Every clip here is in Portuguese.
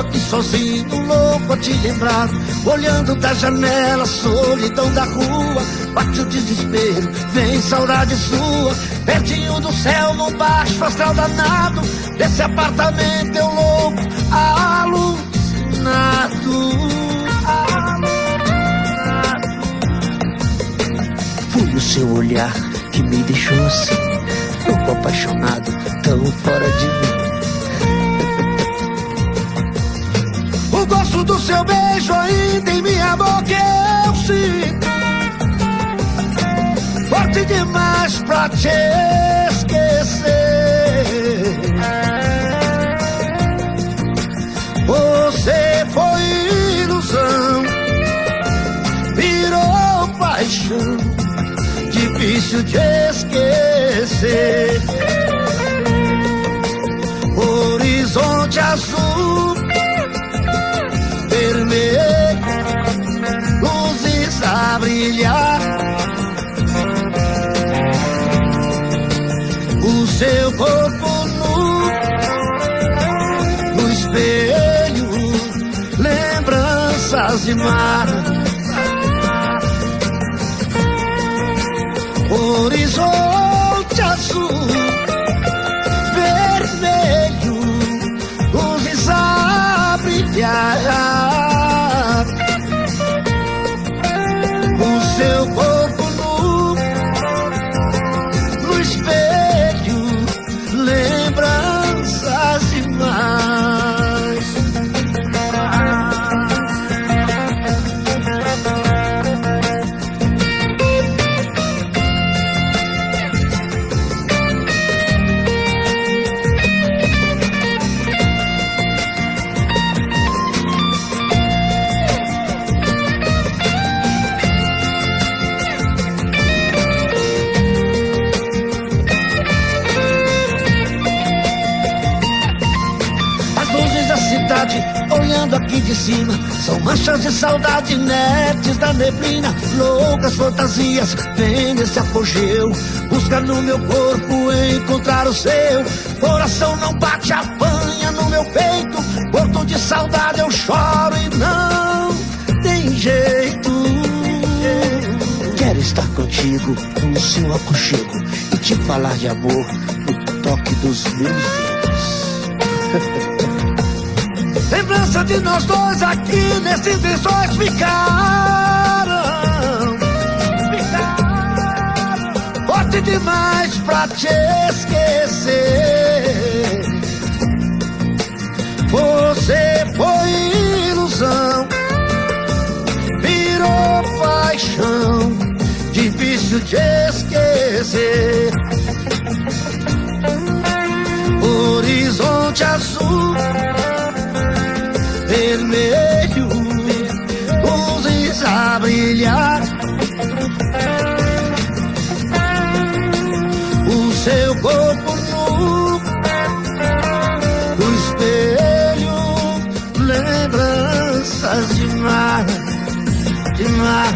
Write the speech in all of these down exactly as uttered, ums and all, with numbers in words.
aqui sozinho, louco a te lembrar. Olhando da janela, solidão da rua, bate o desespero, vem saudade sua. Pertinho do céu, num baixo astral danado, desse apartamento eu louco, alucinado. Foi o seu olhar que me deixou assim, louco apaixonado, tão fora de mim. O gosto do seu beijo ainda em minha boca eu sinto, forte demais pra te esquecer. Você foi ilusão, virou paixão, difícil de esquecer. Horizonte azul, vermelho, luzes a brilhar. O seu corpo nu, no espelho, lembranças de mar. Horizonte azul, vermelho, luzes a brilhar. O seu corpo nu, no espelho, lembranças demais. Olhando aqui de cima, são manchas de saudade inertes da neblina. Loucas fantasias, vem nesse apogeu, busca no meu corpo encontrar o seu. Coração não bate, apanha no meu peito, morto de saudade eu choro e não tem jeito. Quero estar contigo no seu aconchego e te falar de amor no toque dos meus dedos. Lembrança de nós dois aqui nesses lençóis ficaram, ficaram forte demais pra te esquecer. Você foi ilusão, virou paixão, difícil de esquecer. Horizonte azul, vermelho, luzes a brilhar. O seu corpo nu, no espelho, lembranças de mar, de mar.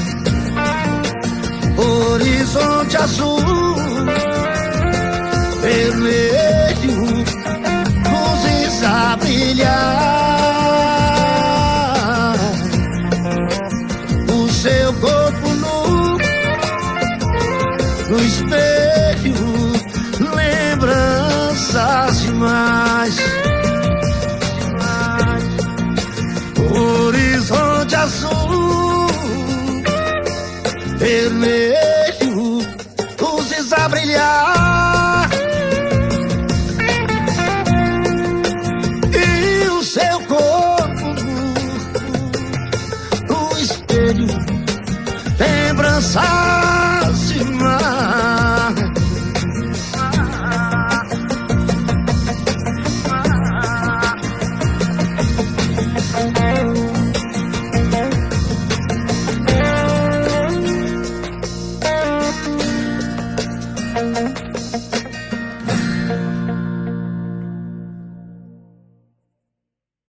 Horizonte azul, vermelho, luzes a brilhar. Seu corpo nu, no espelho, lembranças demais. Horizonte azul, vermelho, luzes a brilhar. E o seu corpo nu, no espelho, lembranças de mar. Thank you.